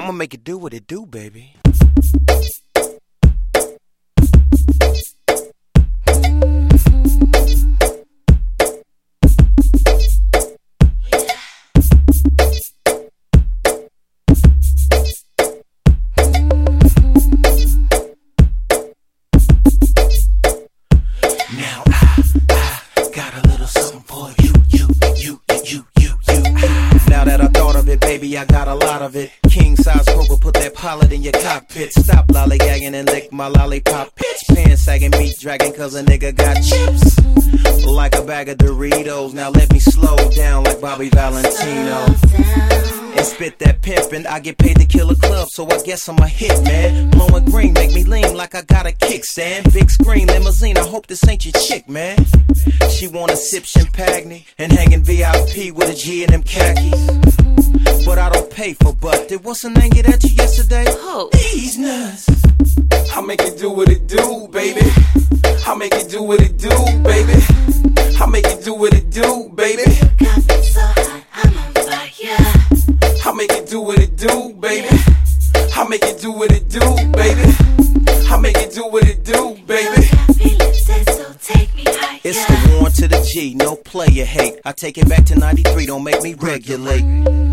I'ma make it do what it do, baby. Now I got a little something for you. Now that I thought of it, baby, I got a lot of it. King size Cobra, put that pilot in your cockpit. Stop lollygagging and lick my lollipop. Pitch pants sagging, meat dragging, cause a nigga got chips like a bag of Doritos. Now let me slow down like Bobby Valentino and spit that pimpin'. I get paid to kill a club, so I guess I'm a hit, man. Blowing green, make me lean like I got a kickstand. Big screen, limousine, I hope this ain't your chick, man. She wanna sip champagne and hang in VIP with a G and them khakis. But I don't pay for butt. Did what's her name get at you yesterday? Oh. These nuts. I make it do what it do, baby. I make it do what it do, baby. I make it do what it do, baby. Got me so hot, I'm on fire. I make it do what it do, baby. I make it do what it do, baby. I make it do what it do, baby. So take me higher. It's the 1 to the G, no player hate. I take it back to 93, don't make me regulate.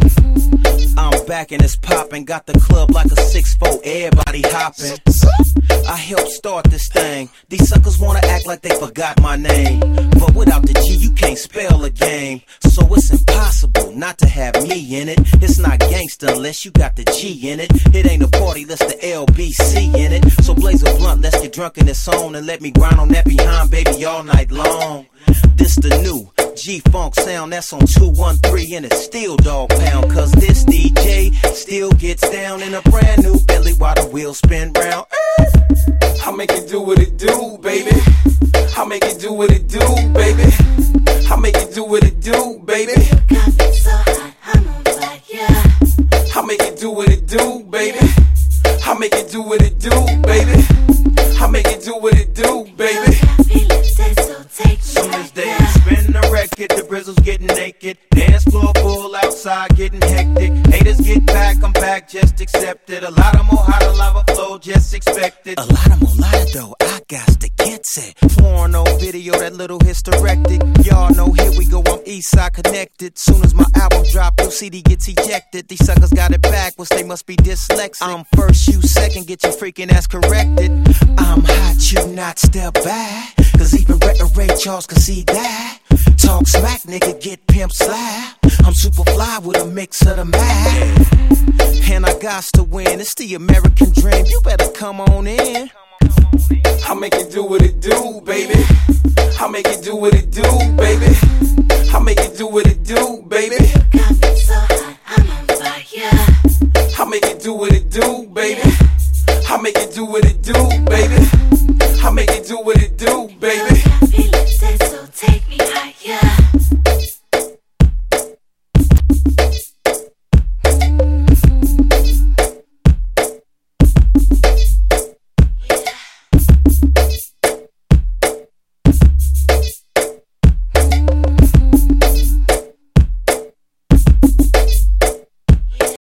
I'm back and it's poppin', got the club like a 6'4", everybody hoppin'. I helped start this thing. These suckers wanna act like they forgot my name, but without the G you can't spell a game. So it's impossible not to have me in it. It's not gangsta unless you got the G in it. It ain't a party, let's the LBC in it. So blaze a blunt, let's get drunk in this zone and let me grind on that behind, baby, all night long. This the new G-Funk sound that's on 213 and it's still dog pound. Cause this DJ still gets down in a brand new Bentley while the wheels spin round. I make it do what it do, baby. I make it do what it do, baby. I make it do what it do, baby. Got me so hot, I'm on fire. I make it do what it do, baby. I make it do what it do, baby. I make it do what it do, baby. So take me Soon as they higher. spin the record, the Brizzles getting naked. Dance floor full, outside getting hectic. Haters get back, I'm back, just accept it. A lot of more hotter lava flow, just expect it. A lot of more lighter though, I got to get set. Porno video, that little hysterectic. Y'all know, here we go, I'm Eastside connected. Soon as my album drop, your CD gets ejected. These suckers got it backwards, they must be dyslexic. I'm first, you second, get your freaking ass corrected. I'm hot, you not, step back. Cause even Brett and Ray Charles can see that. Talk smack, nigga, get pimp slap. I'm super fly with a mix of the mad. And I got to win, it's the American dream. You better come on in. I make it do what it do, baby. I make it do what it do, baby. I make it do what it do, baby. Got me so hot, I'm on fire. I make it do what it do, baby. I make it do what it do, baby. I make it do what it do, baby.